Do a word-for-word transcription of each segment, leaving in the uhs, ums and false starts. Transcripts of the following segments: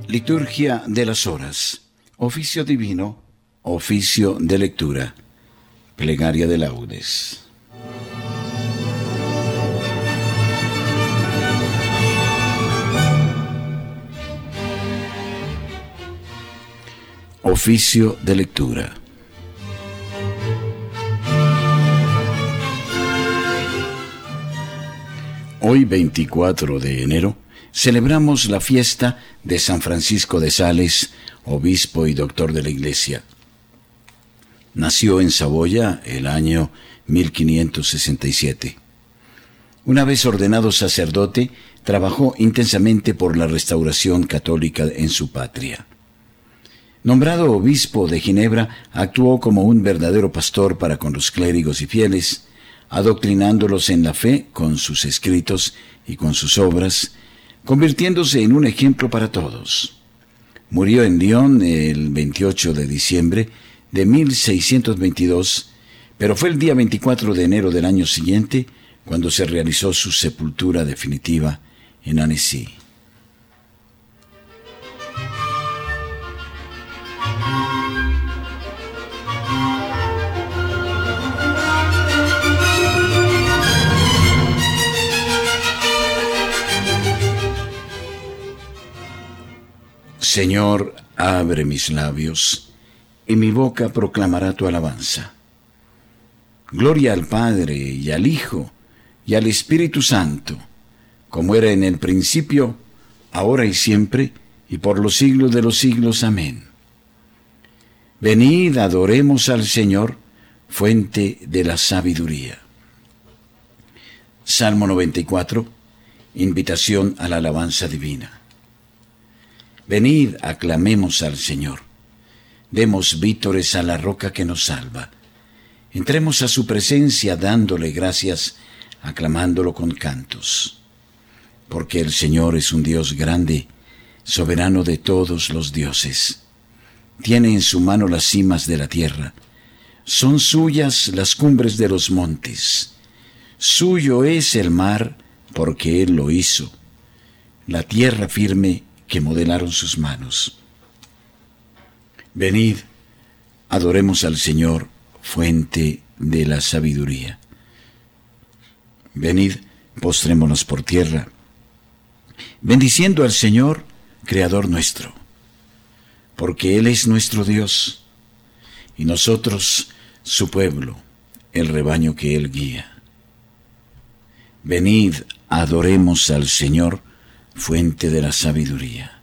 Liturgia de las horas, oficio divino, oficio de lectura, plegaria de laudes. Oficio de lectura. Hoy, veinticuatro de enero, celebramos la fiesta de San Francisco de Sales, obispo y doctor de la Iglesia. Nació en Saboya el año mil quinientos sesenta y siete. Una vez ordenado sacerdote, trabajó intensamente por la restauración católica en su patria. Nombrado obispo de Ginebra, actuó como un verdadero pastor para con los clérigos y fieles, adoctrinándolos en la fe con sus escritos y con sus obras, convirtiéndose en un ejemplo para todos. Murió en Lyon el veintiocho de diciembre de mil seiscientos veintidós, pero fue el día veinticuatro de enero del año siguiente cuando se realizó su sepultura definitiva en Annecy. Señor, abre mis labios, y mi boca proclamará tu alabanza. Gloria al Padre, y al Hijo, y al Espíritu Santo, como era en el principio, ahora y siempre, y por los siglos de los siglos. Amén. Venid, adoremos al Señor, fuente de la sabiduría. Salmo noventa y cuatro, invitación a la alabanza divina. Venid, aclamemos al Señor. Demos vítores a la roca que nos salva. Entremos a su presencia dándole gracias, aclamándolo con cantos. Porque el Señor es un Dios grande, soberano de todos los dioses. Tiene en su mano las cimas de la tierra. Son suyas las cumbres de los montes. Suyo es el mar, porque Él lo hizo. La tierra firme que modelaron sus manos. Venid, adoremos al Señor, fuente de la sabiduría. Venid, postrémonos por tierra, bendiciendo al Señor, Creador nuestro, porque Él es nuestro Dios, y nosotros su pueblo, el rebaño que Él guía. Venid, adoremos al Señor, fuente de la sabiduría.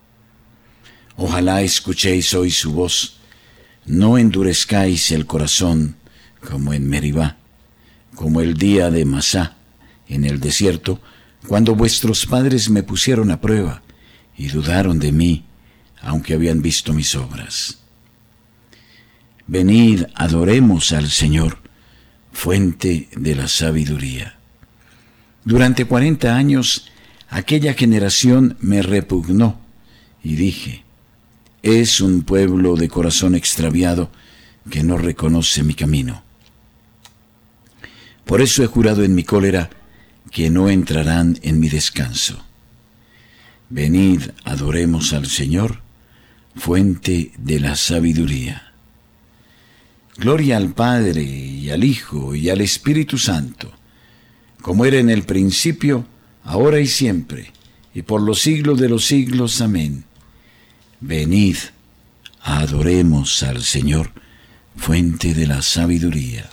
Ojalá escuchéis hoy su voz, no endurezcáis el corazón como en Meribá, como el día de Masá, en el desierto, cuando vuestros padres me pusieron a prueba y dudaron de mí, aunque habían visto mis obras. Venid, adoremos al Señor, fuente de la sabiduría. Durante cuarenta años, aquella generación me repugnó, y dije, es un pueblo de corazón extraviado que no reconoce mi camino. Por eso he jurado en mi cólera que no entrarán en mi descanso. Venid, adoremos al Señor, fuente de la sabiduría. Gloria al Padre, y al Hijo, y al Espíritu Santo, como era en el principio, ahora y siempre, y por los siglos de los siglos. Amén. Venid, adoremos al Señor, fuente de la sabiduría.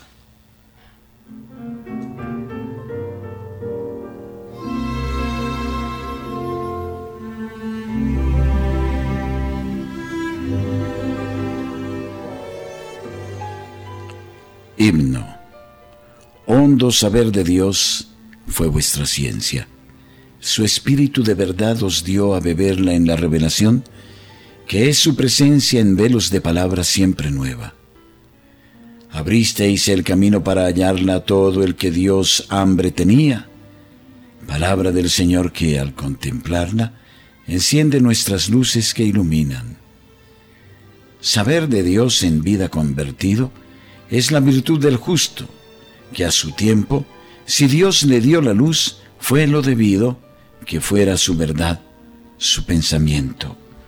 Himno. Hondo saber de Dios fue vuestra ciencia. Su Espíritu de verdad os dio a beberla en la revelación, que es su presencia en velos de palabra siempre nueva. Abristeis el camino para hallarla a todo el que Dios hambre tenía. Palabra del Señor que, al contemplarla, enciende nuestras luces que iluminan. Saber de Dios en vida convertido es la virtud del justo, que a su tiempo, si Dios le dio la luz, fue lo debido que fuera su verdad, su pensamiento.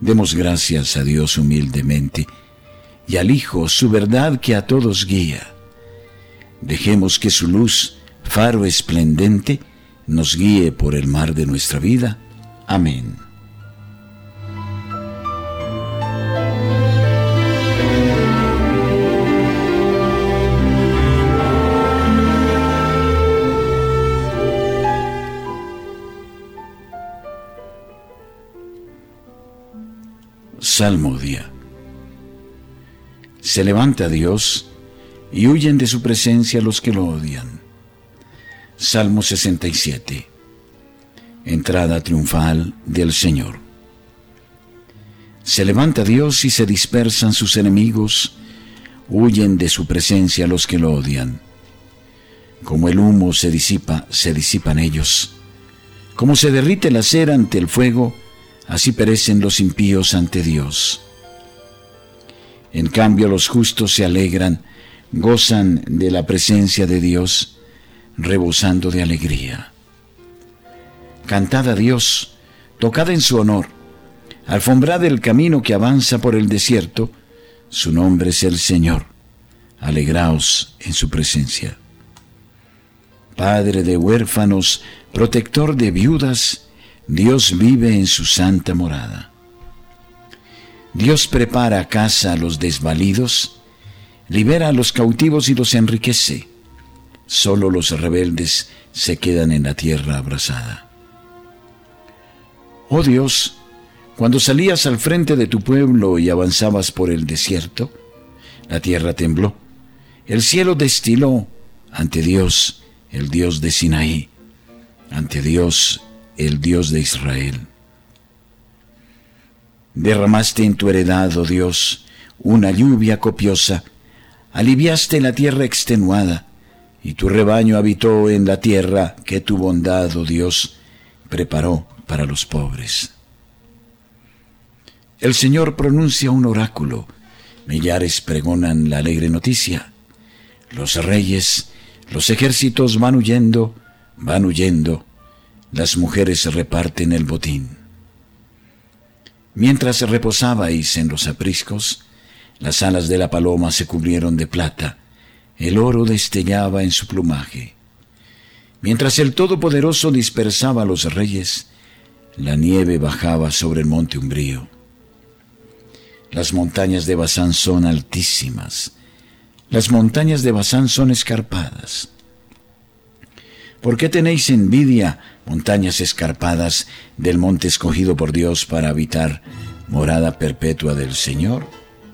Demos gracias a Dios humildemente y al Hijo su verdad que a todos guía. Dejemos que su luz, faro esplendente, nos guíe por el mar de nuestra vida. Amén. Salmodia. Se levanta Dios y huyen de su presencia los que lo odian. Salmo sesenta y siete. Entrada triunfal del Señor. Se levanta Dios y se dispersan sus enemigos, huyen de su presencia los que lo odian. Como el humo se disipa, se disipan ellos. Como se derrite la cera ante el fuego, así perecen los impíos ante Dios. En cambio, los justos se alegran, gozan de la presencia de Dios, rebosando de alegría. Cantad a Dios, tocad en su honor, alfombrad el camino que avanza por el desierto, su nombre es el Señor, alegraos en su presencia. Padre de huérfanos, protector de viudas, Dios vive en su santa morada. Dios prepara casa a los desvalidos, libera a los cautivos y los enriquece. Solo los rebeldes se quedan en la tierra abrasada. Oh Dios, cuando salías al frente de tu pueblo y avanzabas por el desierto, la tierra tembló, el cielo destiló ante Dios, el Dios de Sinaí, ante Dios, el Dios de Israel. Derramaste en tu heredad, oh Dios, una lluvia copiosa, aliviaste la tierra extenuada, y tu rebaño habitó en la tierra que tu bondad, oh Dios, preparó para los pobres. El Señor pronuncia un oráculo, millares pregonan la alegre noticia. Los reyes, los ejércitos van huyendo, van huyendo, las mujeres reparten el botín. Mientras reposabais en los apriscos, las alas de la paloma se cubrieron de plata, el oro destellaba en su plumaje. Mientras el Todopoderoso dispersaba a los reyes, la nieve bajaba sobre el monte umbrío. Las montañas de Basán son altísimas, las montañas de Basán son escarpadas. ¿Por qué tenéis envidia, montañas escarpadas, del monte escogido por Dios para habitar, morada perpetua del Señor?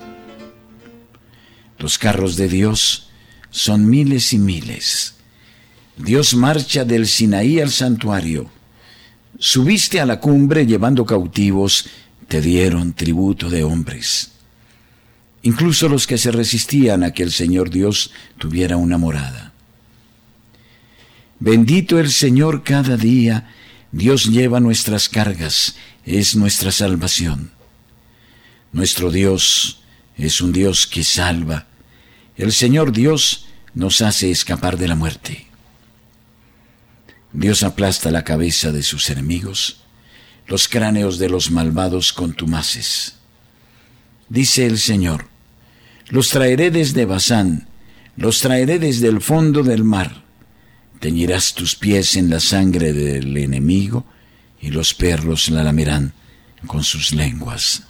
Los carros de Dios son miles y miles. Dios marcha del Sinaí al santuario. Subiste a la cumbre llevando cautivos, te dieron tributo de hombres. Incluso los que se resistían a que el Señor Dios tuviera una morada. Bendito el Señor cada día, Dios lleva nuestras cargas, es nuestra salvación. Nuestro Dios es un Dios que salva. El Señor Dios nos hace escapar de la muerte. Dios aplasta la cabeza de sus enemigos, los cráneos de los malvados contumaces. Dice el Señor, los traeré desde Basán, los traeré desde el fondo del mar. Teñirás tus pies en la sangre del enemigo, y los perros la lamerán con sus lenguas.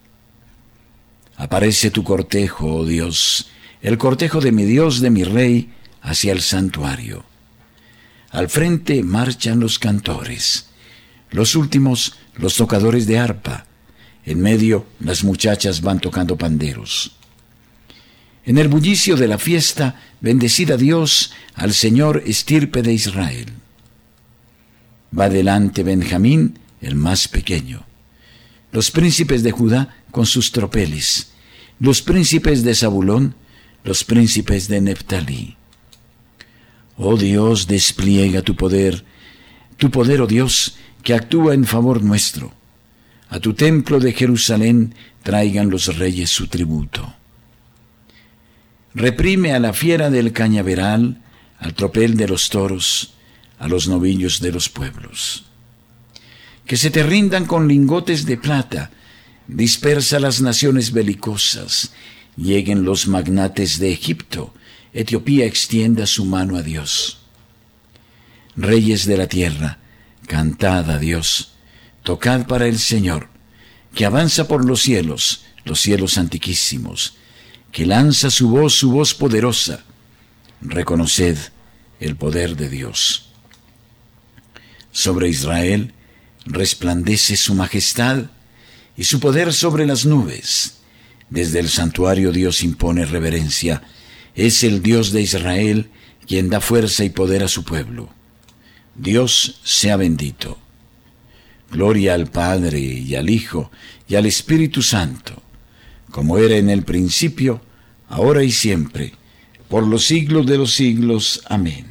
Aparece tu cortejo, oh Dios, el cortejo de mi Dios, de mi Rey, hacia el santuario. Al frente marchan los cantores, los últimos los tocadores de arpa, en medio las muchachas van tocando panderos. En el bullicio de la fiesta, bendecid a Dios, al Señor estirpe de Israel. Va delante Benjamín, el más pequeño. Los príncipes de Judá con sus tropeles. Los príncipes de Zabulón, los príncipes de Neftalí. Oh Dios, despliega tu poder, tu poder, oh Dios, que actúa en favor nuestro. A tu templo de Jerusalén traigan los reyes su tributo. Reprime a la fiera del cañaveral, al tropel de los toros, a los novillos de los pueblos. Que se te rindan con lingotes de plata, Dispersa las naciones belicosas, lleguen los magnates de Egipto, Etiopía extienda su mano a Dios. Reyes de la tierra, cantad a Dios, tocad para el Señor, que avanza por los cielos, los cielos antiquísimos, que lanza su voz, su voz poderosa. Reconoced el poder de Dios. Sobre Israel resplandece su majestad y su poder sobre las nubes. Desde el santuario Dios impone reverencia. Es el Dios de Israel quien da fuerza y poder a su pueblo. Dios sea bendito. Gloria al Padre y al Hijo y al Espíritu Santo, como era en el principio, ahora y siempre, por los siglos de los siglos. Amén.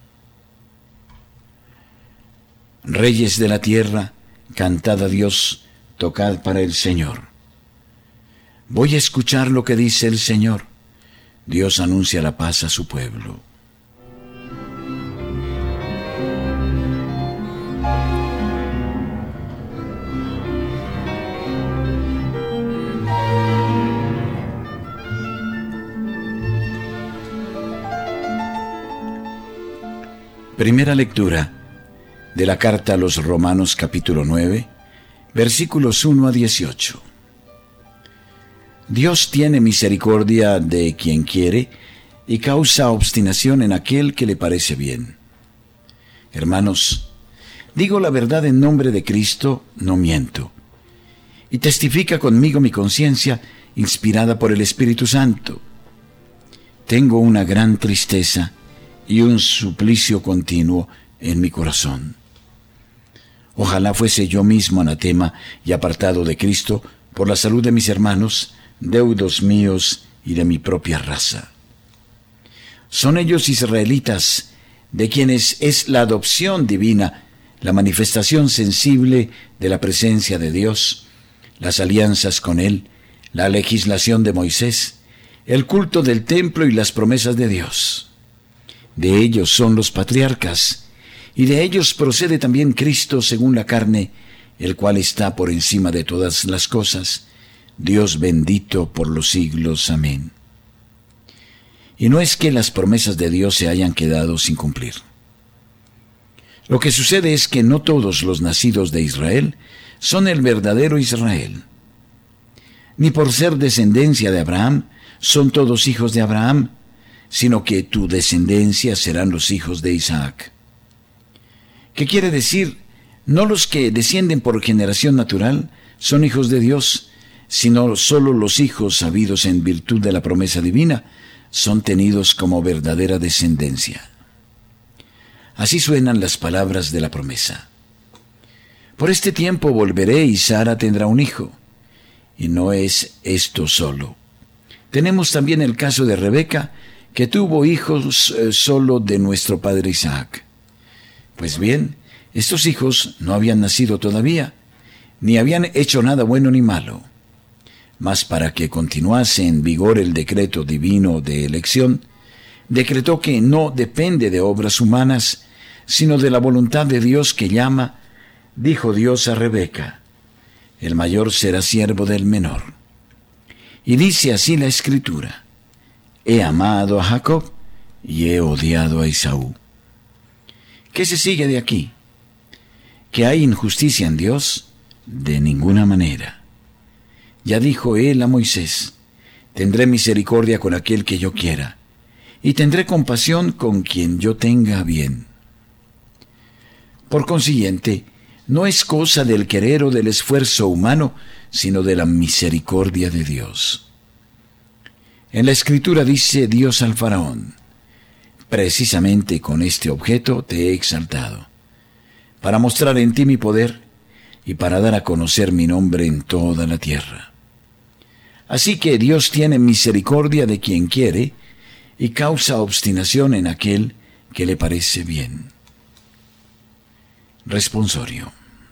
Reyes de la tierra, cantad a Dios, tocad para el Señor. Voy a escuchar lo que dice el Señor. Dios anuncia la paz a su pueblo. Primera lectura de la carta a los Romanos capítulo nueve, versículos uno a dieciocho. Dios tiene misericordia de quien quiere y causa obstinación en aquel que le parece bien. Hermanos, digo la verdad en nombre de Cristo, no miento. Y testifica conmigo mi conciencia, inspirada por el Espíritu Santo. Tengo una gran tristeza y un suplicio continuo en mi corazón. Ojalá fuese yo mismo anatema y apartado de Cristo por la salud de mis hermanos, deudos míos y de mi propia raza. Son ellos israelitas, de quienes es la adopción divina, la manifestación sensible de la presencia de Dios, las alianzas con Él, la legislación de Moisés, el culto del templo y las promesas de Dios. De ellos son los patriarcas, y de ellos procede también Cristo según la carne, el cual está por encima de todas las cosas, Dios bendito por los siglos. Amén. Y no es que las promesas de Dios se hayan quedado sin cumplir. Lo que sucede es que no todos los nacidos de Israel son el verdadero Israel. Ni por ser descendencia de Abraham son todos hijos de Abraham, sino que tu descendencia serán los hijos de Isaac. ¿Qué quiere decir? No los que descienden por generación natural son hijos de Dios, sino solo los hijos habidos en virtud de la promesa divina son tenidos como verdadera descendencia. Así suenan las palabras de la promesa. Por este tiempo volveré y Sara tendrá un hijo. Y no es esto solo. Tenemos también el caso de Rebeca, que tuvo hijos eh, solo de nuestro padre Isaac. Pues bien, estos hijos no habían nacido todavía, ni habían hecho nada bueno ni malo. Mas para que continuase en vigor el decreto divino de elección, decretó que no depende de obras humanas, sino de la voluntad de Dios que llama. Dijo Dios a Rebeca: el mayor será siervo del menor. Y dice así la Escritura: he amado a Jacob y he odiado a Esaú. ¿Qué se sigue de aquí? ¿Que hay injusticia en Dios? De ninguna manera. Ya dijo él a Moisés: tendré misericordia con aquel que yo quiera, y tendré compasión con quien yo tenga bien. Por consiguiente, no es cosa del querer o del esfuerzo humano, sino de la misericordia de Dios. En la Escritura dice Dios al faraón: precisamente con este objeto te he exaltado, para mostrar en ti mi poder y para dar a conocer mi nombre en toda la tierra. Así que Dios tiene misericordia de quien quiere y causa obstinación en aquel que le parece bien. Responsorio.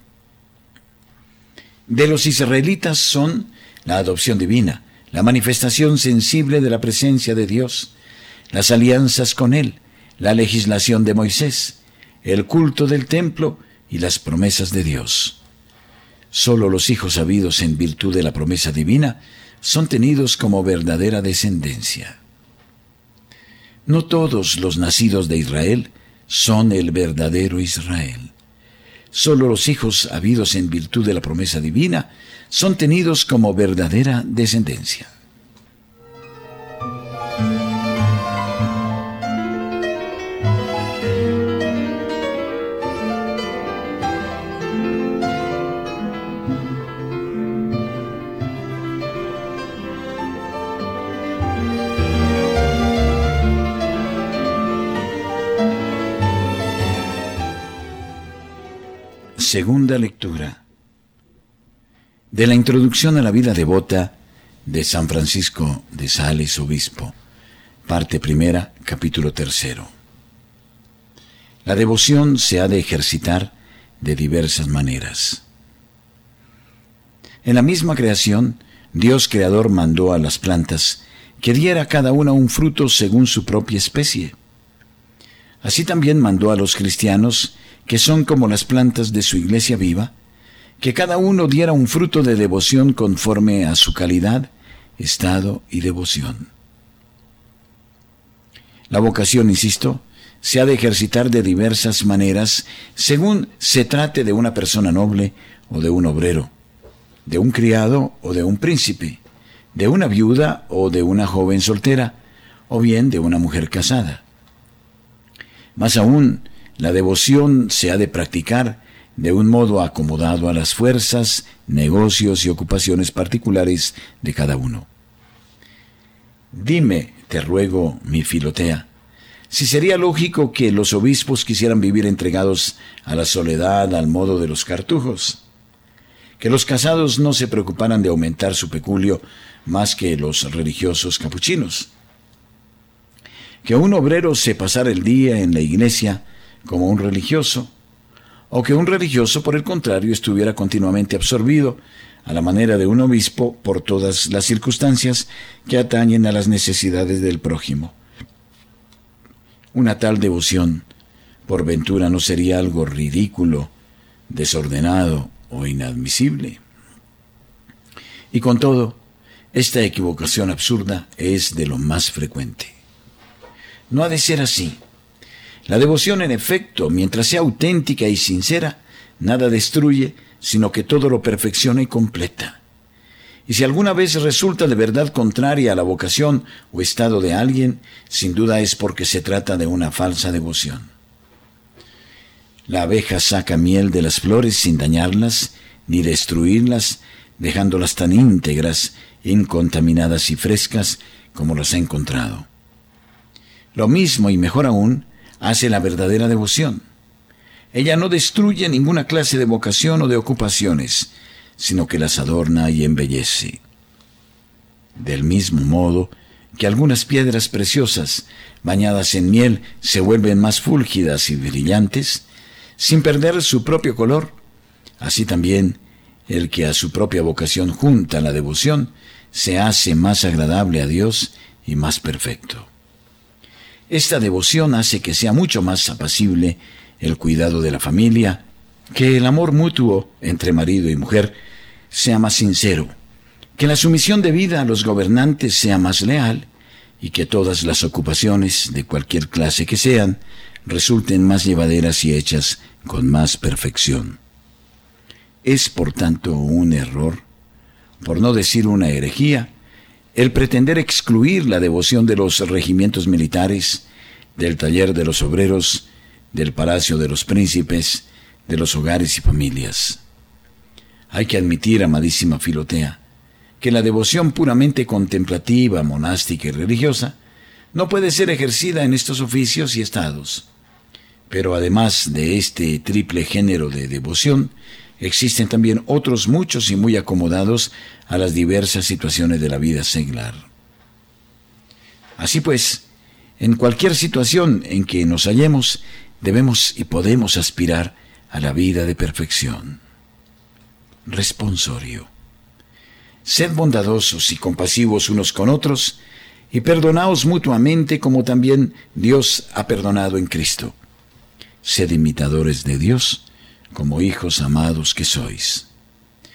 De los israelitas son la adopción divina, la manifestación sensible de la presencia de Dios, las alianzas con Él, la legislación de Moisés, el culto del templo y las promesas de Dios. Solo los hijos habidos en virtud de la promesa divina son tenidos como verdadera descendencia. No todos los nacidos de Israel son el verdadero Israel. Solo los hijos habidos en virtud de la promesa divina son tenidos como verdadera descendencia. Segunda lectura de la introducción a la vida devota de San Francisco de Sales, obispo, parte primera, capítulo tercero. La devoción se ha de ejercitar de diversas maneras. En la misma creación, Dios creador mandó a las plantas que diera cada una un fruto según su propia especie. Así también mandó a los cristianos, que son como las plantas de su iglesia viva, que cada uno diera un fruto de devoción conforme a su calidad, estado y devoción. La vocación, insisto, se ha de ejercitar de diversas maneras según se trate de una persona noble o de un obrero, de un criado o de un príncipe, de una viuda o de una joven soltera, o bien de una mujer casada. Más aún, la devoción se ha de practicar de un modo acomodado a las fuerzas, negocios y ocupaciones particulares de cada uno. Dime, te ruego, mi Filotea, si sería lógico que los obispos quisieran vivir entregados a la soledad al modo de los cartujos, que los casados no se preocuparan de aumentar su peculio más que los religiosos capuchinos, que un obrero se pasara el día en la iglesia como un religioso, o que un religioso, por el contrario, estuviera continuamente absorbido, a la manera de un obispo, por todas las circunstancias que atañen a las necesidades del prójimo. Una tal devoción, por ventura, no sería algo ridículo, desordenado o inadmisible. Y con todo, esta equivocación absurda es de lo más frecuente. No ha de ser así. La devoción, en efecto, mientras sea auténtica y sincera, nada destruye, sino que todo lo perfecciona y completa. Y si alguna vez resulta de verdad contraria a la vocación o estado de alguien, sin duda es porque se trata de una falsa devoción. La abeja saca miel de las flores sin dañarlas ni destruirlas, dejándolas tan íntegras, incontaminadas y frescas como las ha encontrado. Lo mismo y mejor aún hace la verdadera devoción. Ella no destruye ninguna clase de vocación o de ocupaciones, sino que las adorna y embellece. Del mismo modo que algunas piedras preciosas, bañadas en miel, se vuelven más fúlgidas y brillantes, sin perder su propio color, así también el que a su propia vocación junta la devoción, se hace más agradable a Dios y más perfecto. Esta devoción hace que sea mucho más apacible el cuidado de la familia, que el amor mutuo entre marido y mujer sea más sincero, que la sumisión debida a los gobernantes sea más leal y que todas las ocupaciones, de cualquier clase que sean, resulten más llevaderas y hechas con más perfección. Es, por tanto, un error, por no decir una herejía, el pretender excluir la devoción de los regimientos militares, del taller de los obreros, del palacio de los príncipes, de los hogares y familias. Hay que admitir, amadísima Filotea, que la devoción puramente contemplativa, monástica y religiosa no puede ser ejercida en estos oficios y estados. Pero además de este triple género de devoción, existen también otros muchos y muy acomodados a las diversas situaciones de la vida seglar. Así pues, en cualquier situación en que nos hallemos, debemos y podemos aspirar a la vida de perfección. Responsorio. Sed bondadosos y compasivos unos con otros, y perdonaos mutuamente como también Dios ha perdonado en Cristo. Sed imitadores de Dios, como hijos amados que sois.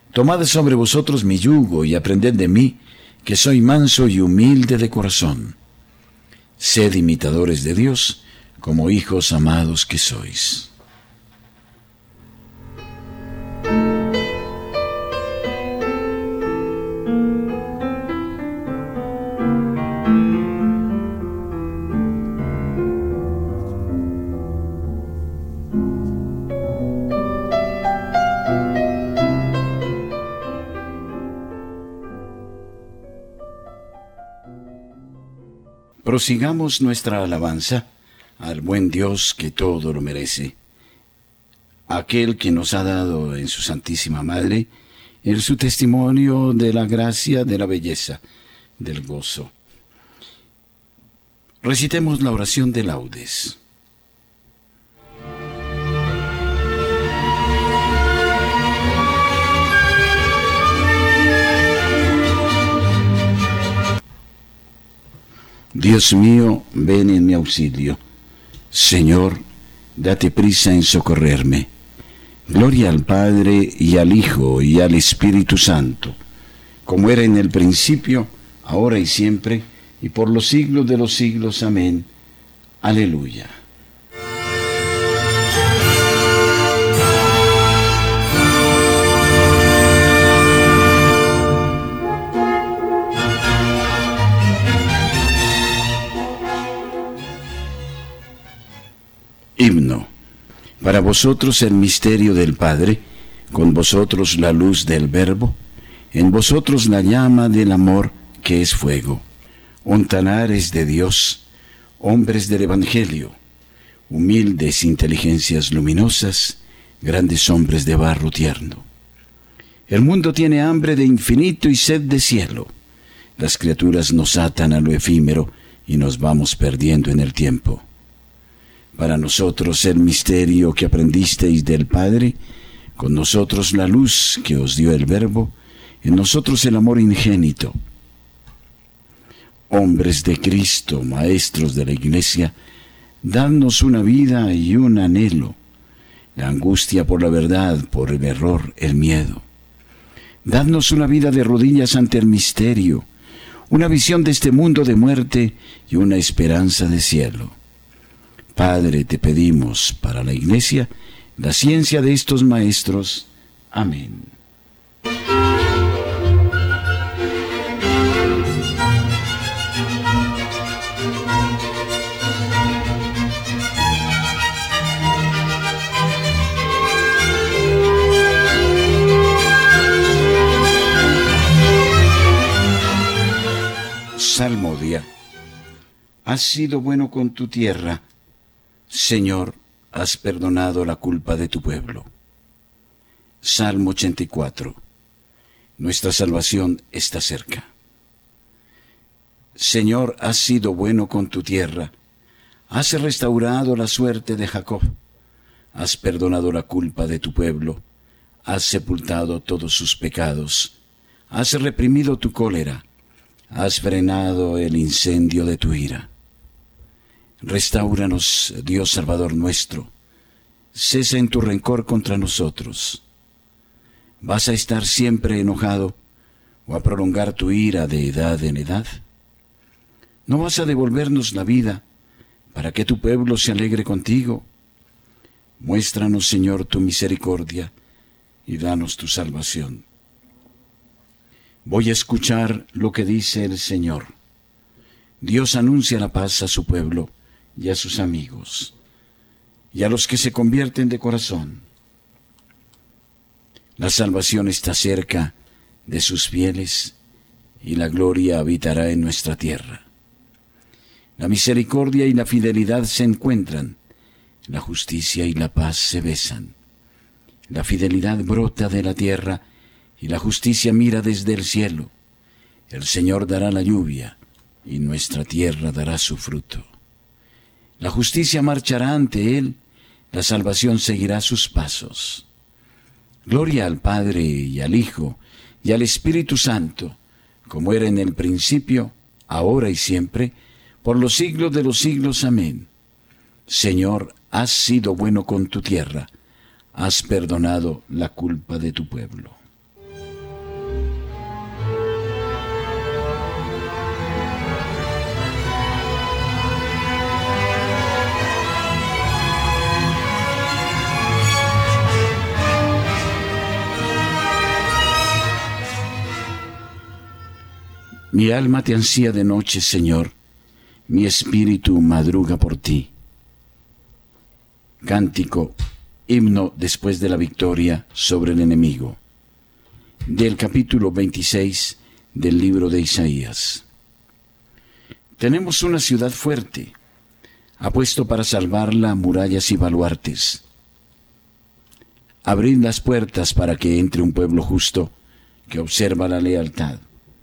Tomad sobre vosotros mi yugo y aprended de mí, que soy manso y humilde de corazón. Sed imitadores de Dios, como hijos amados que sois. Prosigamos nuestra alabanza al buen Dios que todo lo merece, aquel que nos ha dado en su Santísima Madre el su testimonio de la gracia, de la belleza, del gozo. Recitemos la oración de laudes. Dios mío, ven en mi auxilio. Señor, date prisa en socorrerme. Gloria al Padre, y al Hijo, y al Espíritu Santo, como era en el principio, ahora y siempre, y por los siglos de los siglos. Amén. Aleluya. Himno. Para vosotros el misterio del Padre, con vosotros la luz del Verbo, en vosotros la llama del amor que es fuego. Ontanares de Dios, hombres del Evangelio, humildes inteligencias luminosas, grandes hombres de barro tierno. El mundo tiene hambre de infinito y sed de cielo. Las criaturas nos atan a lo efímero y nos vamos perdiendo en el tiempo. Para nosotros el misterio que aprendisteis del Padre, con nosotros la luz que os dio el Verbo, en nosotros el amor ingénito. Hombres de Cristo, maestros de la Iglesia, dadnos una vida y un anhelo, la angustia por la verdad, por el error, el miedo. Dadnos una vida de rodillas ante el misterio, una visión de este mundo de muerte y una esperanza de cielo. Padre, te pedimos para la Iglesia la ciencia de estos maestros. Amén. Salmodia. Has sido bueno con tu tierra, Señor, has perdonado la culpa de tu pueblo. Salmo ochenta y cuatro. Nuestra salvación está cerca. Señor, has sido bueno con tu tierra, has restaurado la suerte de Jacob, has perdonado la culpa de tu pueblo, has sepultado todos sus pecados, has reprimido tu cólera, has frenado el incendio de tu ira. Restáuranos, Dios Salvador nuestro. Cesa en tu rencor contra nosotros. ¿Vas a estar siempre enojado o a prolongar tu ira de edad en edad? ¿No vas a devolvernos la vida para que tu pueblo se alegre contigo? Muéstranos, Señor, tu misericordia y danos tu salvación. Voy a escuchar lo que dice el Señor. Dios anuncia la paz a su pueblo y a sus amigos, y a los que se convierten de corazón. La salvación está cerca de sus fieles, y la gloria habitará en nuestra tierra. La misericordia y la fidelidad se encuentran, la justicia y la paz se besan. La fidelidad brota de la tierra, y la justicia mira desde el cielo. El Señor dará la lluvia, y nuestra tierra dará su fruto. La justicia marchará ante él, la salvación seguirá sus pasos. Gloria al Padre y al Hijo y al Espíritu Santo, como era en el principio, ahora y siempre, por los siglos de los siglos. Amén. Señor, has sido bueno con tu tierra, has perdonado la culpa de tu pueblo. Mi alma te ansía de noche, Señor, mi espíritu madruga por ti. Cántico, himno después de la victoria sobre el enemigo. Del capítulo veintiséis del libro de Isaías. Tenemos una ciudad fuerte, ha puesto para salvarla murallas y baluartes. Abrid las puertas para que entre un pueblo justo que observa la lealtad.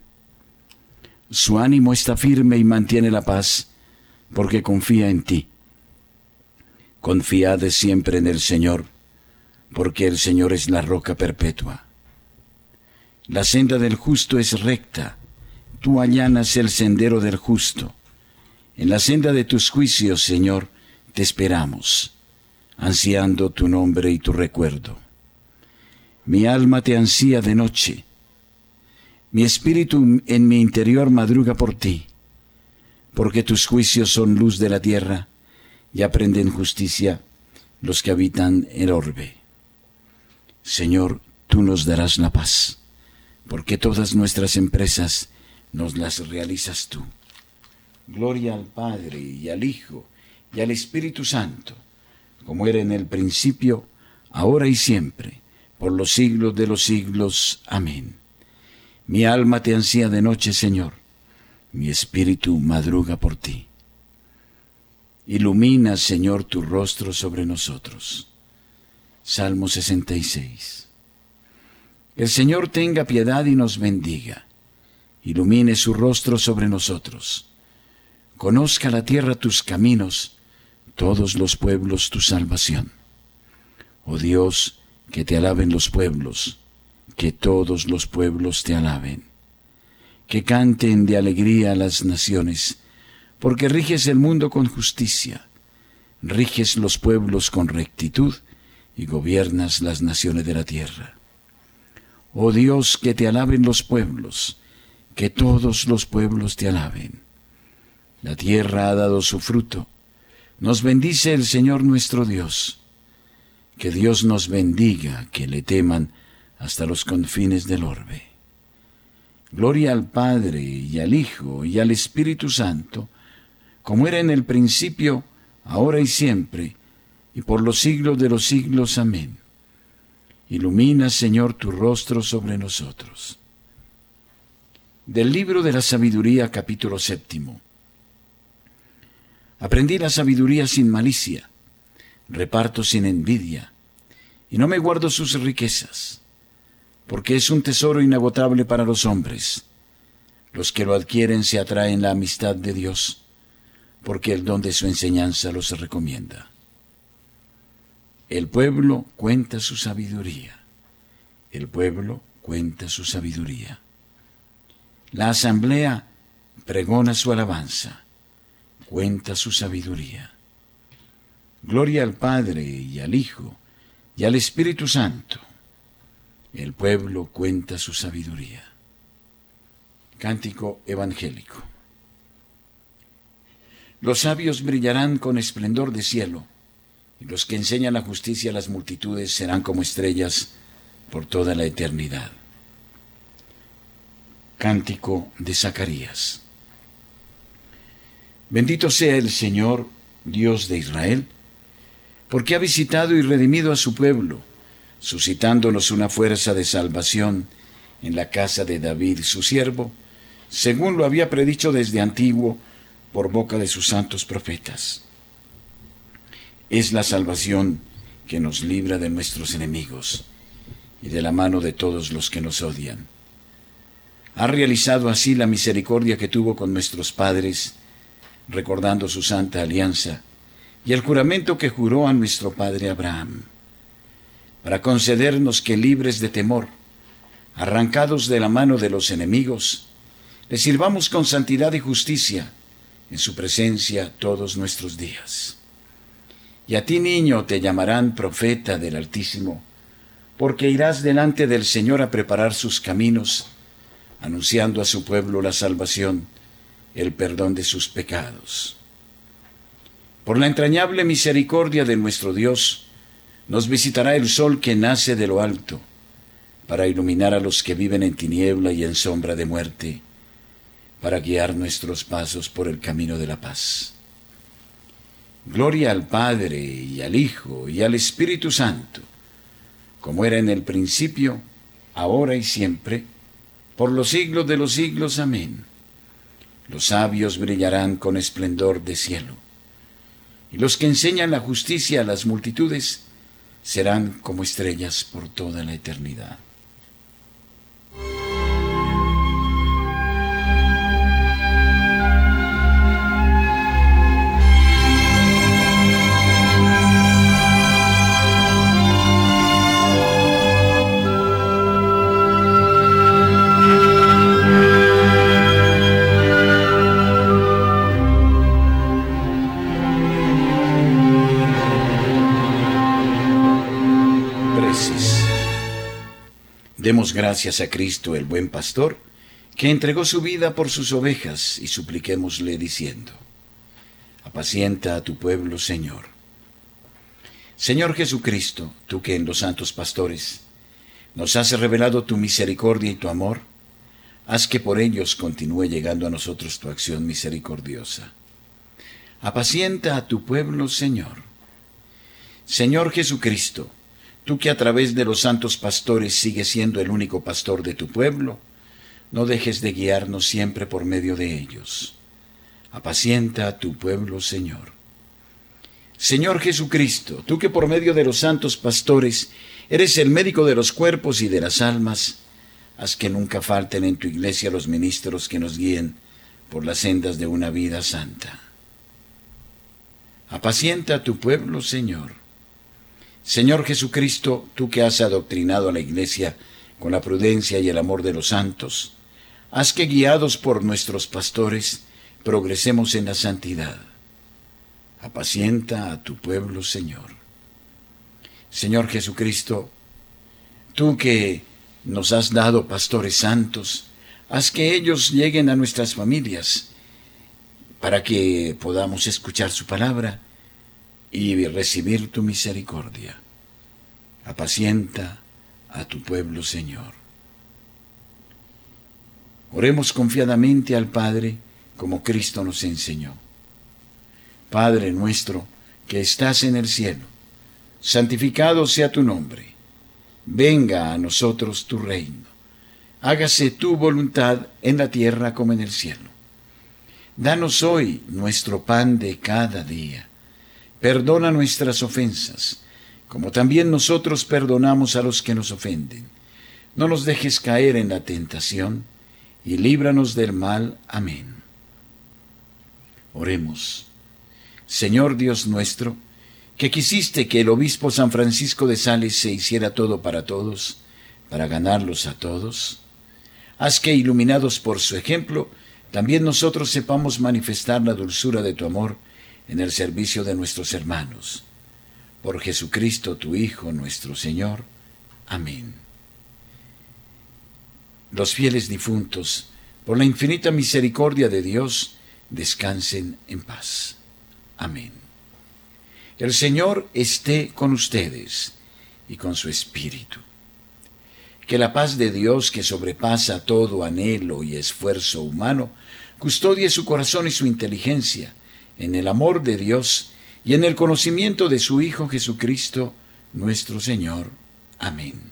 Su ánimo está firme y mantiene la paz, porque confía en ti. Confiad siempre en el Señor, porque el Señor es la roca perpetua. La senda del justo es recta, tú allanas el sendero del justo. En la senda de tus juicios, Señor, te esperamos, ansiando tu nombre y tu recuerdo. Mi alma te ansía de noche, mi espíritu en mi interior madruga por ti, porque tus juicios son luz de la tierra y aprenden justicia los que habitan el orbe. Señor, tú nos darás la paz, porque todas nuestras empresas nos las realizas tú. Gloria al Padre y al Hijo y al Espíritu Santo, como era en el principio, ahora y siempre, por los siglos de los siglos. Amén. Mi alma te ansía de noche, Señor, mi espíritu madruga por ti. Ilumina, Señor, tu rostro sobre nosotros. Salmo sesenta y seis. El Señor tenga piedad y nos bendiga. Ilumine su rostro sobre nosotros. Conozca la tierra tus caminos, todos los pueblos tu salvación. Oh Dios, que te alaben los pueblos, que todos los pueblos te alaben. Que canten de alegría las naciones, porque riges el mundo con justicia, riges los pueblos con rectitud y gobiernas las naciones de la tierra. Oh Dios, que te alaben los pueblos, que todos los pueblos te alaben. La tierra ha dado su fruto, nos bendice el Señor nuestro Dios. Que Dios nos bendiga, que le teman hasta los confines del orbe. Gloria al Padre, y al Hijo, y al Espíritu Santo, como era en el principio, ahora y siempre, y por los siglos de los siglos. Amén. Ilumina, Señor, tu rostro sobre nosotros. Del libro de la sabiduría, capítulo séptimo. Aprendí la sabiduría sin malicia, reparto sin envidia, y no me guardo sus riquezas, porque es un tesoro inagotable para los hombres. Los que lo adquieren se atraen la amistad de Dios, porque el don de su enseñanza los recomienda. El pueblo cuenta su sabiduría. El pueblo cuenta su sabiduría. La asamblea pregona su alabanza, cuenta su sabiduría. Gloria al Padre y al Hijo y al Espíritu Santo. El pueblo cuenta su sabiduría. Cántico evangélico. Los sabios brillarán con esplendor de cielo, y los que enseñan la justicia a las multitudes serán como estrellas por toda la eternidad. Cántico de Zacarías. Bendito sea el Señor, Dios de Israel, porque ha visitado y redimido a su pueblo, suscitándonos una fuerza de salvación en la casa de David, su siervo, según lo había predicho desde antiguo por boca de sus santos profetas. Es la salvación que nos libra de nuestros enemigos y de la mano de todos los que nos odian. Ha realizado así la misericordia que tuvo con nuestros padres, recordando su santa alianza y el juramento que juró a nuestro padre Abraham, para concedernos que, libres de temor, arrancados de la mano de los enemigos, le sirvamos con santidad y justicia en su presencia todos nuestros días. Y a ti, niño, te llamarán profeta del Altísimo, porque irás delante del Señor a preparar sus caminos, anunciando a su pueblo la salvación, el perdón de sus pecados. Por la entrañable misericordia de nuestro Dios, nos visitará el sol que nace de lo alto, para iluminar a los que viven en tiniebla y en sombra de muerte, para guiar nuestros pasos por el camino de la paz. Gloria al Padre, y al Hijo, y al Espíritu Santo, como era en el principio, ahora y siempre, por los siglos de los siglos. Amén. Los sabios brillarán con esplendor de cielo, y los que enseñan la justicia a las multitudes serán como estrellas por toda la eternidad. Demos gracias a Cristo, el buen pastor, que entregó su vida por sus ovejas, y supliquémosle diciendo: apacienta a tu pueblo, Señor. Señor Jesucristo, tú que en los santos pastores nos has revelado tu misericordia y tu amor, haz que por ellos continúe llegando a nosotros tu acción misericordiosa. Apacienta a tu pueblo, Señor. Señor Jesucristo, tú que a través de los santos pastores sigues siendo el único pastor de tu pueblo, no dejes de guiarnos siempre por medio de ellos. Apacienta a tu pueblo, Señor. Señor Jesucristo, tú que por medio de los santos pastores eres el médico de los cuerpos y de las almas, haz que nunca falten en tu iglesia los ministros que nos guíen por las sendas de una vida santa. Apacienta a tu pueblo, Señor. Señor Jesucristo, tú que has adoctrinado a la Iglesia con la prudencia y el amor de los santos, haz que guiados por nuestros pastores progresemos en la santidad. Apacienta a tu pueblo, Señor. Señor Jesucristo, tú que nos has dado pastores santos, haz que ellos lleguen a nuestras familias para que podamos escuchar su palabra y recibir tu misericordia. Apacienta a tu pueblo, Señor. Oremos confiadamente al Padre, como Cristo nos enseñó. Padre nuestro, que estás en el cielo, santificado sea tu nombre. Venga a nosotros tu reino. Hágase tu voluntad en la tierra como en el cielo. Danos hoy nuestro pan de cada día. Perdona nuestras ofensas, como también nosotros perdonamos a los que nos ofenden. No nos dejes caer en la tentación, y líbranos del mal. Amén. Oremos. Señor Dios nuestro, que quisiste que el obispo San Francisco de Sales se hiciera todo para todos, para ganarlos a todos, haz que, iluminados por su ejemplo, también nosotros sepamos manifestar la dulzura de tu amor en el servicio de nuestros hermanos. Por Jesucristo, tu Hijo, nuestro Señor. Amén. Los fieles difuntos, por la infinita misericordia de Dios, descansen en paz. Amén. El Señor esté con ustedes y con su Espíritu. Que la paz de Dios, que sobrepasa todo anhelo y esfuerzo humano, custodie su corazón y su inteligencia en el amor de Dios y en el conocimiento de su Hijo Jesucristo, nuestro Señor. Amén.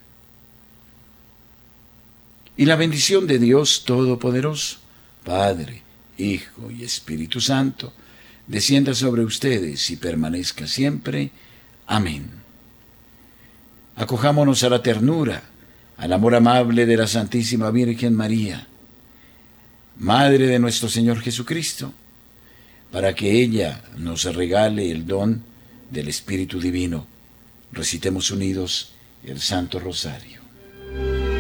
Y la bendición de Dios Todopoderoso, Padre, Hijo y Espíritu Santo, descienda sobre ustedes y permanezca siempre. Amén. Acojámonos a la ternura, al amor amable de la Santísima Virgen María, Madre de nuestro Señor Jesucristo, para que ella nos regale el don del Espíritu Divino. Recitemos unidos el Santo Rosario.